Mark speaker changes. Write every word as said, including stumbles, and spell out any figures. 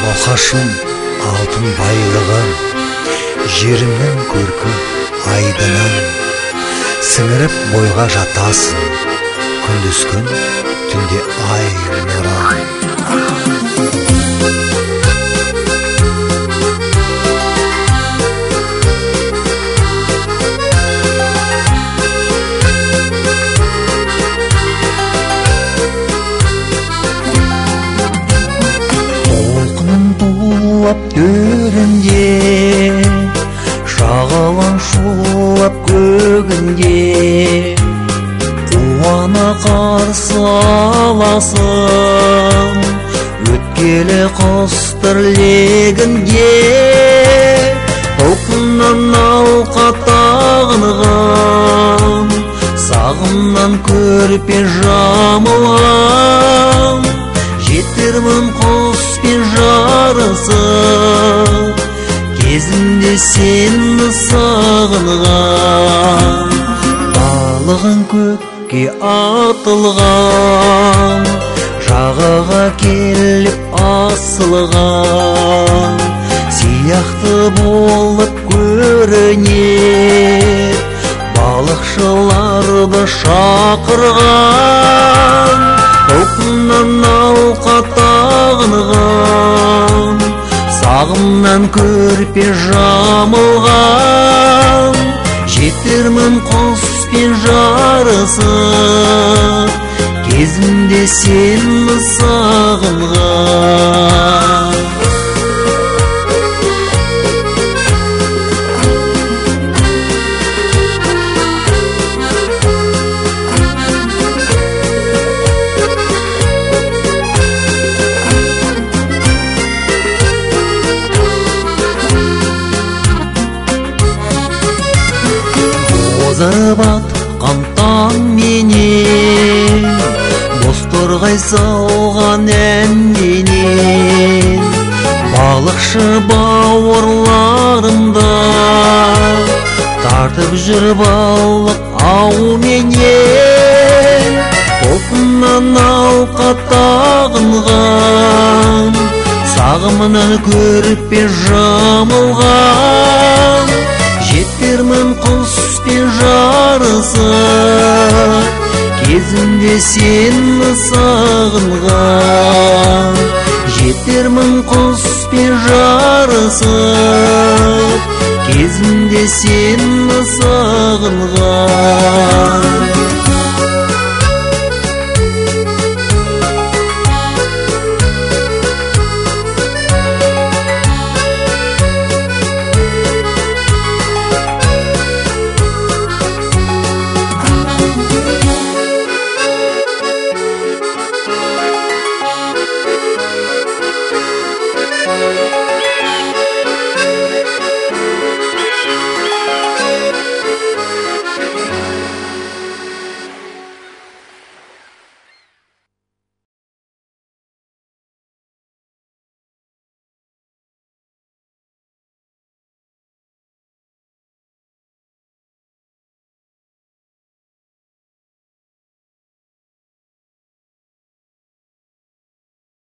Speaker 1: Алқашым алтын байлығы, жерімнің көркі айдыным, сіңіріп бойға жатасың, күндіз күн, түнде ай нұры.
Speaker 2: Төрінде шағалан шулап көгінде қуана қарсы аласың өткелі құстар легінде толқыннан алқа тағынған сағымнан көрпе жамылған жетермін құспен жарысып кезінде сені сағынған балығың көкке атылған жағаға келіп асылған сияқты болып көрінер балықшыларды шақырған толқыннан алқа тағынған сағымнан көрпе жамылған жетермін құспен жарысып кезінде сені сағынған. Батқан таң менен бозторғай салған әнменен балықшы бауырларымда тартып жүр балық ауменен толқыннан алқа тағынған сағымынан көрпе жамылған жетермін құспен жарысып кезінде сені сағынған жетермін құспен жарысып кезінде сені сағынған.